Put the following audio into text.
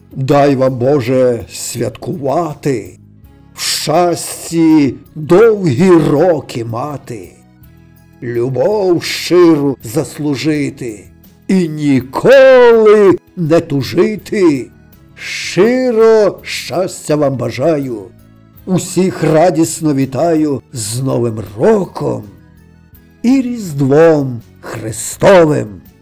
Дай вам, Боже, святкувати, в щасті довгі роки мати, любов щиру заслужити і ніколи не тужити. Щиро щастя вам бажаю, усіх радісно вітаю з Новим роком і Різдвом Христовим.